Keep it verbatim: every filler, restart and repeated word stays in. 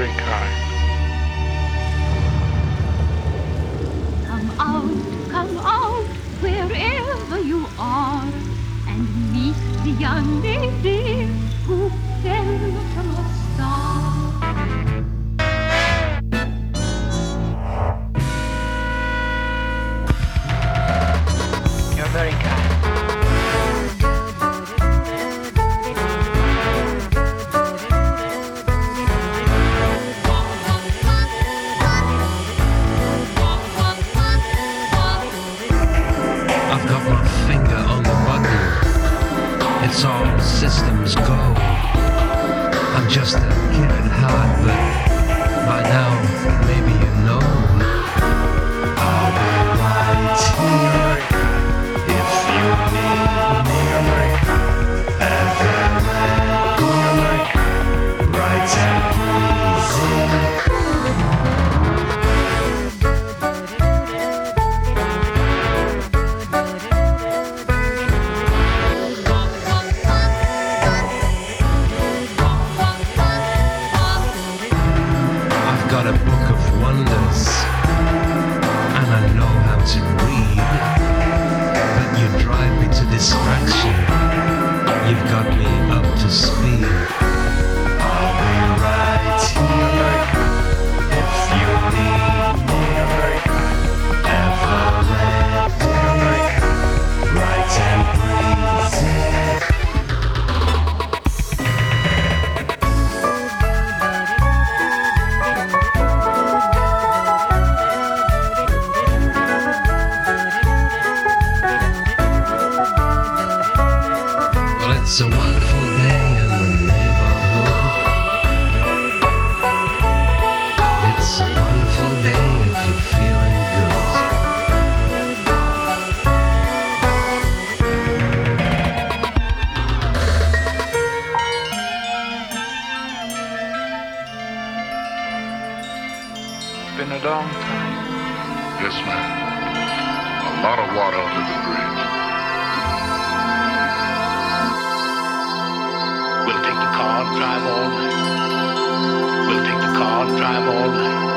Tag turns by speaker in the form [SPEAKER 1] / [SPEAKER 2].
[SPEAKER 1] very kind.
[SPEAKER 2] Come out, come out, wherever you are, and meet the young lady who fell from a star.
[SPEAKER 3] You're very kind.
[SPEAKER 4] I've got my finger on the button. It's all systems go. I'm just a kid at heart, but by now, maybe you know. I'll be right here if you need me. Ever right and breezy. Got a book of wonders, and I know how to read, but you drive me to distraction. You've got me up to speed. I'll be right here if you need me. Ever ready, right and breezy. It's a wonderful day in the neighborhood. It's a wonderful day if you're feeling good.
[SPEAKER 1] It's been a long time.
[SPEAKER 5] Yes, ma'am. A lot of water under the bridge.
[SPEAKER 6] We'll take the car and drive all night. We'll take the car and drive all night.